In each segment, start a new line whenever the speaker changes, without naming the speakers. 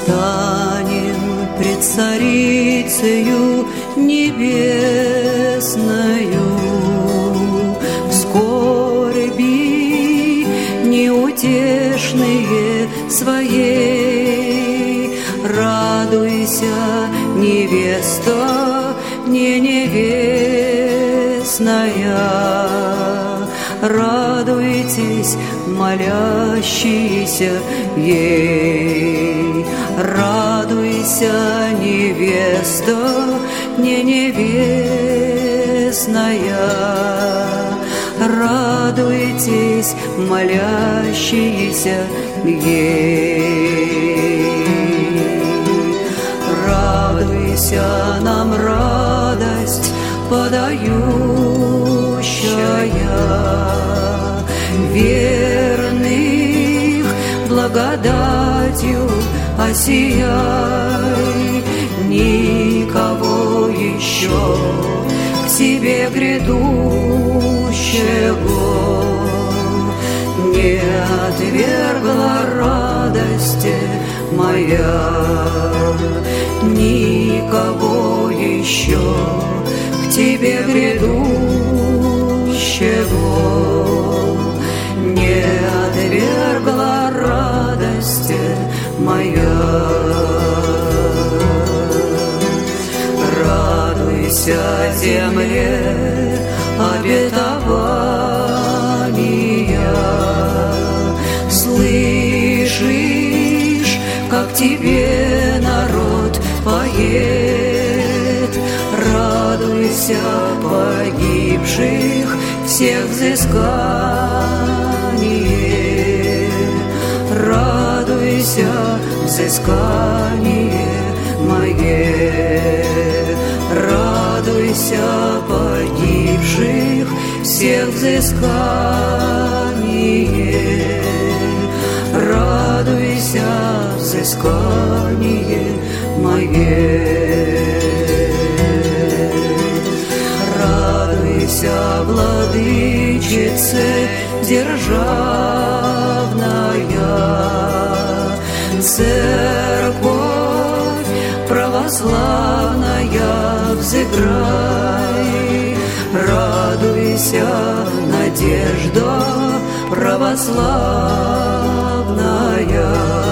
Станем пред Царицею Небесною, в скорби неутешные своей. Радуйся, невеста не невестная, радуйтесь, молящиеся ей. Радуйся, невеста не невестная, радуйтесь, молящиеся ей. Радуйся, нам радость подающая, верных благодатью осияй. Никого еще к себе грядущего не отвергла радости моя. Никого еще к тебе грядущего не отвергла радости моя. Радуйся, земле обетования, слышишь, как тебе народ поет. Радуйся, погибших всех взыскание, радуйся, взыскание мое. Радуйся, погибших всех взыскание, радуйся, взыскание мое. Радуйся, владычице державная, церковь православная, взыграй. Радуйся, надежда православная,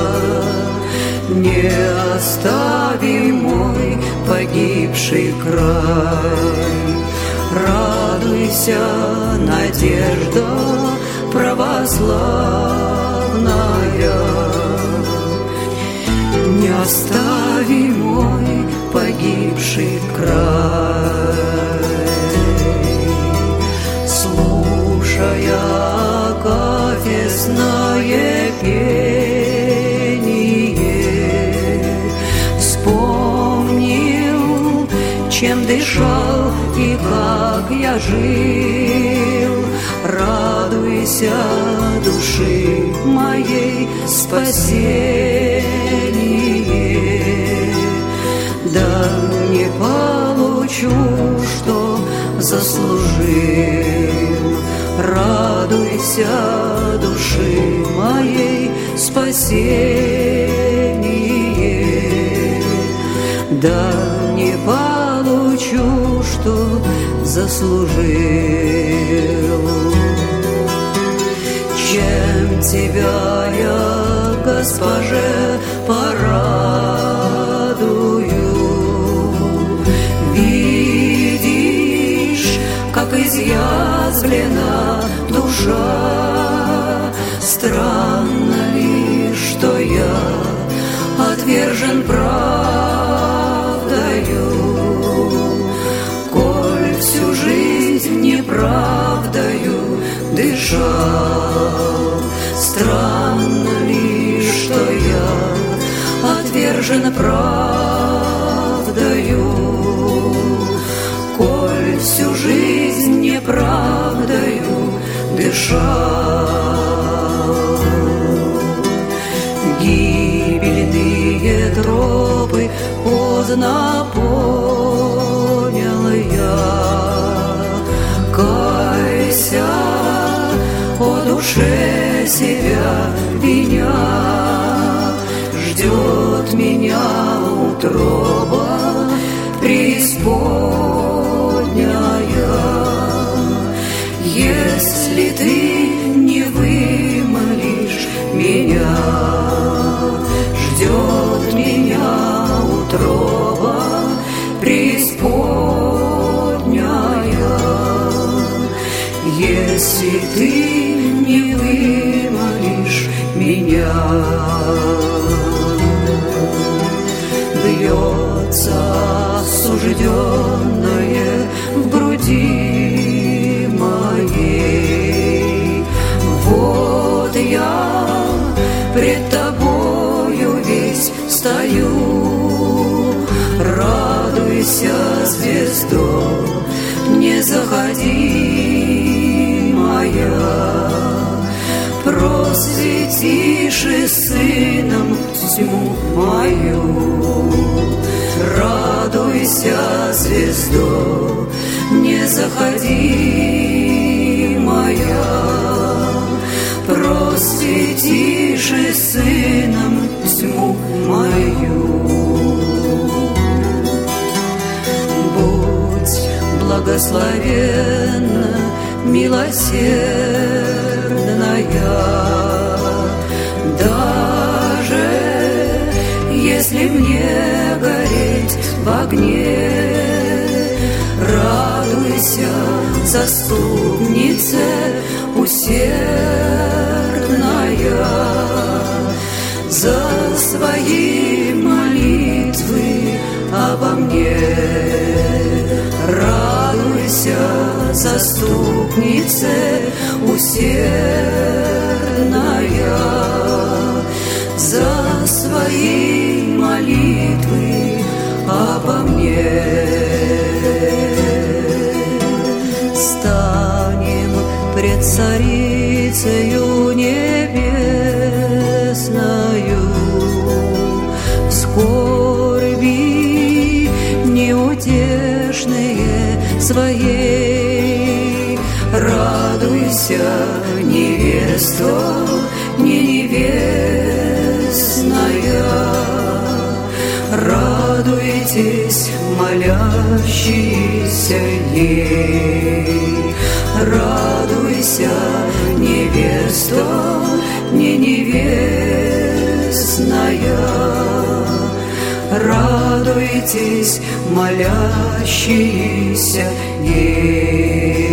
не остави мой погибший край. Радуйся, надежда православная, не остави мой погибший край. Слушая агафестное пение, вспомнил, чем дышал и как я жил. Радуйся, души моей, спасение. Да не получу, что заслужил. Радуйся, души моей, спасение. Да не получу, что заслужил. Чем тебя я, Госпоже, порадую? Видишь, как изъязвлена душа. Странно ли, что я отвержен правдою, коль всю жизнь неправдою дышал. Странно ли, что я отвержен правдою, коль всю жизнь неправдою дышал. Гибельные тропы поздно понял я. Кайся, о душе себя виня, ждет ждет меня утроба преисподняя. Если ты не вымолишь меня, ждет меня утроба преисподняя. Если ты не вымолишь меня. Бьется осужденное в груди моей. Вот я пред тобою весь стою. Радуйся, звездо, не заходи моя. Просветишь и сыном тьму мою. Радуйся, звездо, не заходи моя. Просветишь и сыном тьму мою. Будь благословенна, милосердная, даже если мне гореть в огне. Радуйся, заступнице усердная, за свои молитвы обо мне. Радуйся, заступнице усердная, за свои молитвы обо мне. Станем пред Царицею небесною, в скорби неутешные своей. Радуйся, невесто, не невестная. Радуйтесь, молящиеся ей. Радуйся, невесто, не невестная. Радуйтесь, молящиеся ей.